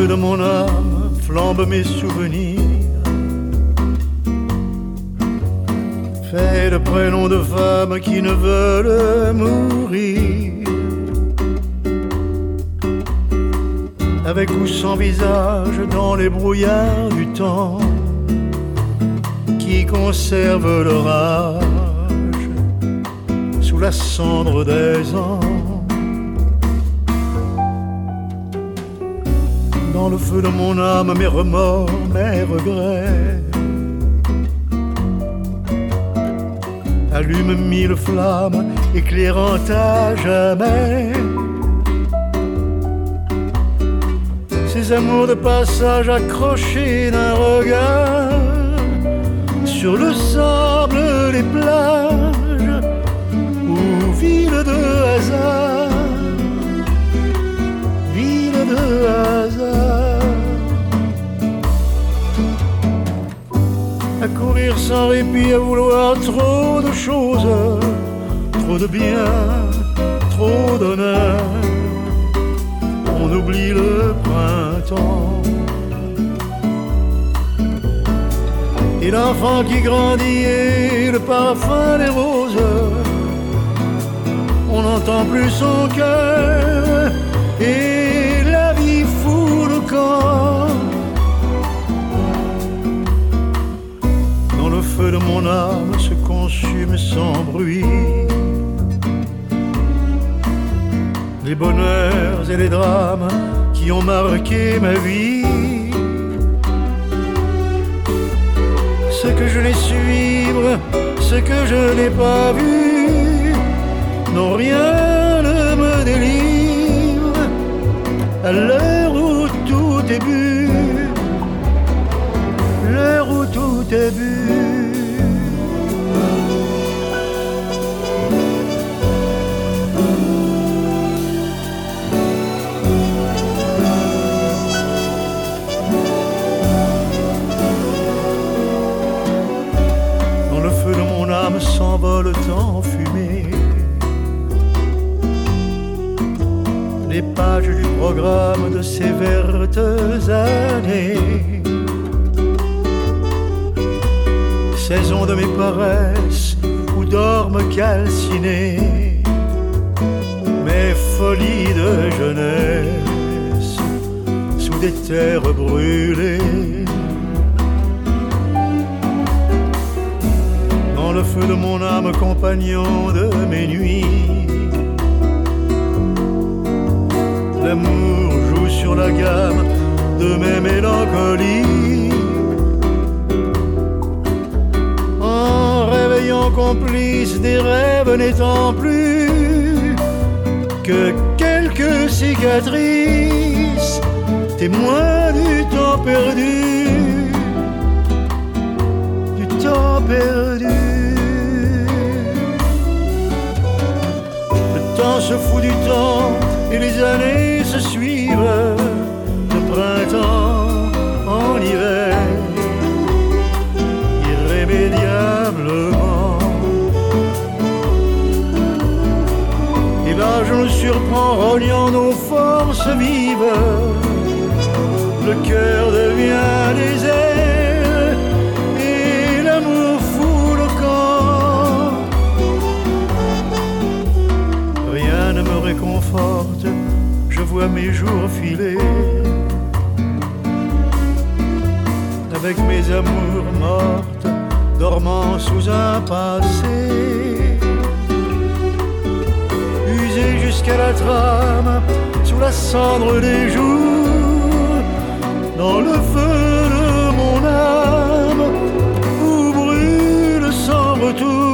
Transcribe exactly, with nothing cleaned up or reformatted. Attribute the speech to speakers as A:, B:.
A: de mon âme flambent mes souvenirs, faits de prénoms de femmes qui ne veulent mourir, avec ou sans visage dans les brouillards du temps, qui conservent leur âge sous la cendre des ans. Dans le feu de mon âme, mes remords, mes regrets allument mille flammes, éclairant à jamais ces amours de passage accrochés d'un regard sur le sable des plages ou ville de hasard, ville de hasard. À courir sans répit, à vouloir trop de choses, trop de bien, trop d'honneur, on oublie le printemps et l'enfant qui grandit et le parfum des roses. On n'entend plus son cœur et la vie fout le camp. Dans le feu de mon âme se consume sans bruit les bonheurs et les drames qui ont marqué ma vie. Ce que je n'ai su vivre, ce que je n'ai pas vu, non rien ne me délivre à l'heure où tout est bu, l'heure où tout est bu. S'envole le temps fumé, les pages du programme de ces vertes années, saison de mes paresses où dorment calcinés mes folies de jeunesse sous des terres brûlées. Dans le feu de mon âme, compagnon de mes nuits, l'amour joue sur la gamme de mes mélancolies, en réveillant complice des rêves n'étant plus que quelques cicatrices, témoins du temps perdu, du temps perdu. Le temps se fout du temps et les années se suivent, de printemps en hiver, irrémédiablement. Et l'âge nous surprend, rognant nos forces vives, le cœur devient désert et l'amour fout le camp. Rien ne me réconforte, je vois mes jours filer, avec mes amours mortes, dormant sous un passé, usé jusqu'à la trame, sous la cendre des jours, dans le feu de mon âme, où brûle sans retour